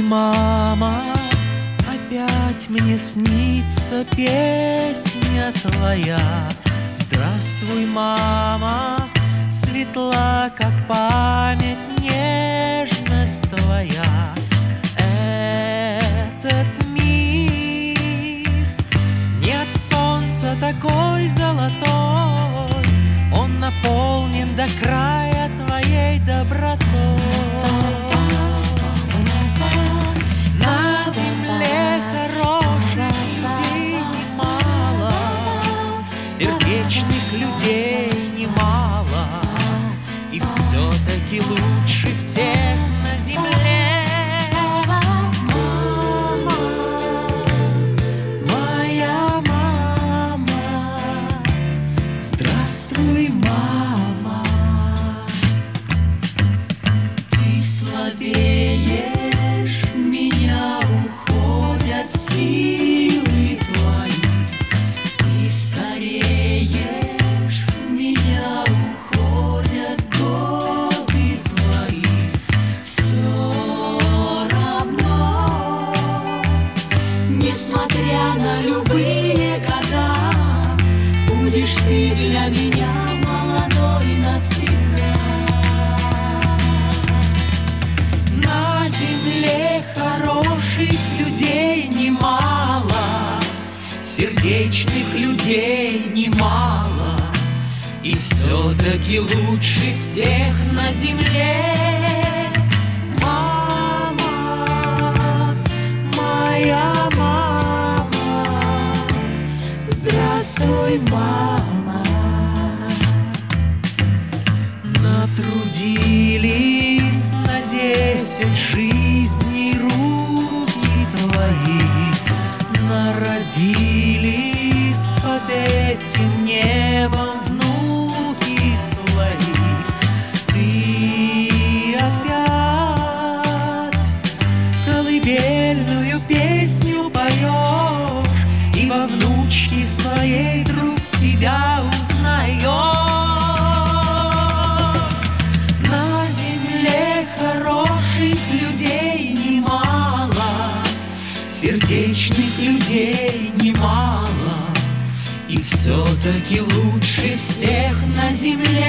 мама, опять мне снится песня твоя. Здравствуй, мама, светла, как память, нежность твоя. Этот мир не от солнца такой золотой, он наполнен до края твоей добротой. На земле хороших людей немало, сердечных людей немало, и все-таки лучше всех на земле мама, моя мама. Здравствуй, мама. Ты слабеешь, в меня уходят силы твои. Ты стареешь, в меня уходят годы твои. Все равно, несмотря на любые года, будешь ты для меня молодой навсегда. На земле хороших людей немало, сердечных людей немало, и все-таки лучше всех на земле мама, моя мама. Здравствуй, мама. Натрудились на 10 жизней руки твои, народились под этим небом внуки твои. Ты опять колыбельную песню поешь, и во внучке своей вдруг себя узнаешь. На земле хороших людей немало, сердечных людей немало, и все-таки лучше всех на земле